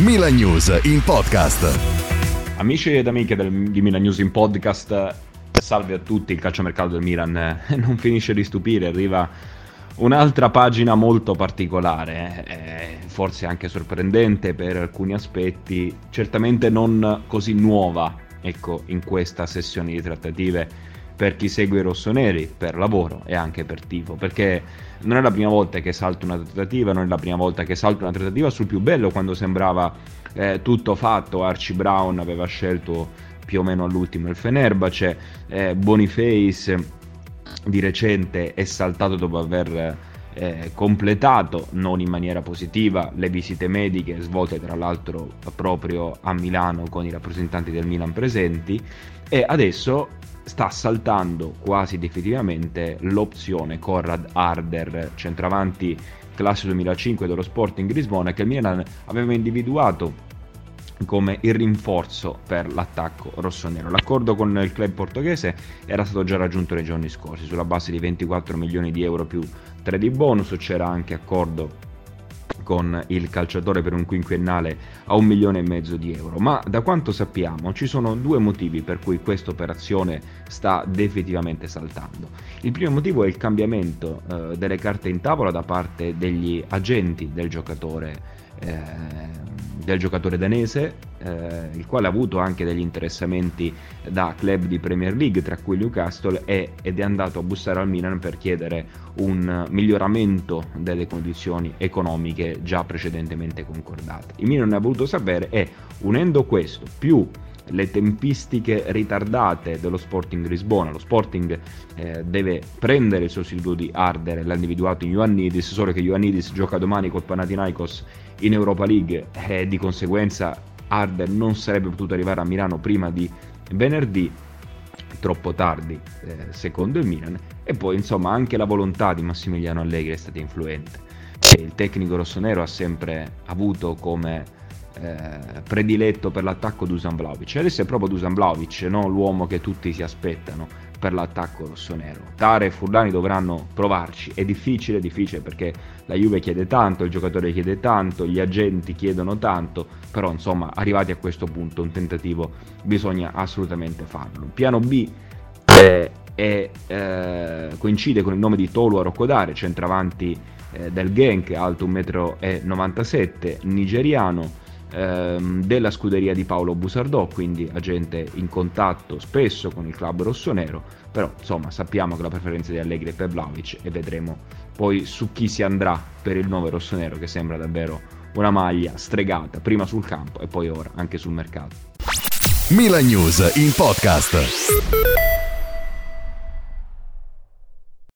Milan News in podcast. Amici ed amiche di Milan News in podcast, salve a tutti. Il calciomercato del Milan non finisce di stupire, arriva un'altra pagina molto particolare, forse anche sorprendente per alcuni aspetti, certamente non così nuova, ecco, in questa sessione di trattative per chi segue i rossoneri, per lavoro e anche per tifo, perché non è la prima volta che salta una trattativa, non è la prima volta che salta una trattativa sul più bello, quando sembrava tutto fatto. Archie Brown aveva scelto più o meno all'ultimo il Fenerbahce, Boniface di recente è saltato dopo aver completato, non in maniera positiva, le visite mediche svolte tra l'altro proprio a Milano con i rappresentanti del Milan presenti, e adesso sta saltando quasi definitivamente l'opzione Konrad Harder, centravanti classe 2005 dello Sporting Lisbona, che il Milan aveva individuato come il rinforzo per l'attacco rossonero. L'accordo con il club portoghese era stato già raggiunto nei giorni scorsi sulla base di 24 milioni di euro più 3 di bonus. C'era anche accordo con il calciatore per un quinquennale a 1,5 milioni di euro, ma da quanto sappiamo ci sono due motivi per cui questa operazione sta definitivamente saltando. Il primo motivo è il cambiamento delle carte in tavola da parte degli agenti del giocatore danese, il quale ha avuto anche degli interessamenti da club di Premier League, tra cui Newcastle, ed è andato a bussare al Milan per chiedere un miglioramento delle condizioni economiche già precedentemente concordate. Il Milan ne ha voluto sapere, e unendo questo più le tempistiche ritardate dello Sporting Lisbona, lo Sporting deve prendere il sostituto di Harder, l'ha individuato in Ioannidis, solo che Ioannidis gioca domani col Panathinaikos in Europa League e di conseguenza Harder non sarebbe potuto arrivare a Milano prima di venerdì, troppo tardi secondo il Milan. E poi insomma anche la volontà di Massimiliano Allegri è stata influente. Il tecnico rossonero ha sempre avuto come prediletto per l'attacco Dusan Vlahovic, adesso è proprio Dusan Vlahovic, no? L'uomo che tutti si aspettano per l'attacco rossonero. Tare e Furlani dovranno provarci, è difficile perché la Juve chiede tanto, il giocatore chiede tanto, gli agenti chiedono tanto, però insomma arrivati a questo punto un tentativo bisogna assolutamente farlo. Piano B coincide con il nome di Tolu Arokodare, centravanti del Genk, alto 1,97 m, nigeriano, della scuderia di Paolo Busardò, quindi agente in contatto spesso con il club rossonero. Però insomma sappiamo che la preferenza di Allegri è per Vlahovic, e vedremo poi su chi si andrà per il 9 rossonero, che sembra davvero una maglia stregata, prima sul campo e poi ora anche sul mercato. Milan News in podcast.